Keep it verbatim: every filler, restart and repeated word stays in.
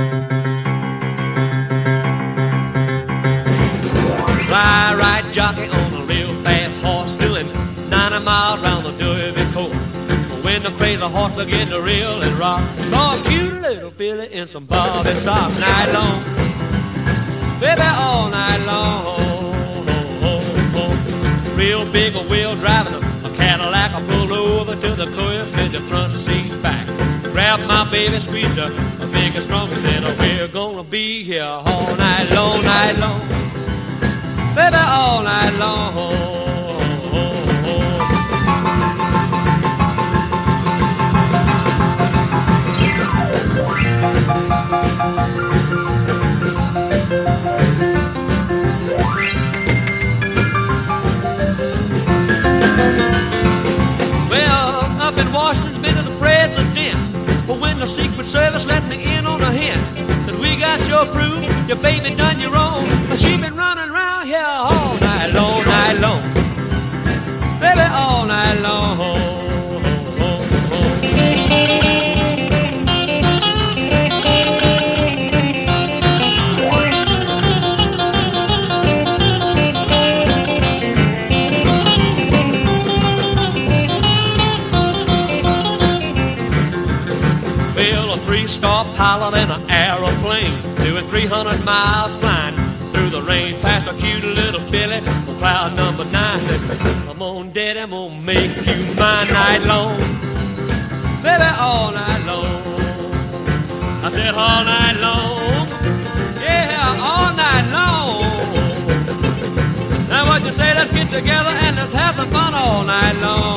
Fly right jockey on a real fast horse, doing ninety miles round the Derby course. When the crazy horse began to reel and rock, saw a cute little filly in some bobby socks. Night long, baby, all night long. Real big wheel driving a Cadillac. I pulled over to the curb, slid the front seat back, grabbed my baby, squeezed her big and strong, and said, oh, we're gonna be here all night long, night long, baby, all night long. Well, up in Washington's been to the president, but when the Secret Service let me in on a hint that we got your proof, your baby done you wrong, but she been running around here all night long, night long, baby, all night long. Well, a three-star pilot in an aeroplane, doing three hundred miles flying through the rain, past a cute little filly on cloud number nine. Said, come on, daddy, I'm gonna make you mine night long, baby, all night long. I said all night long, yeah, all night long. Now what you say, let's get together and let's have some fun all night long.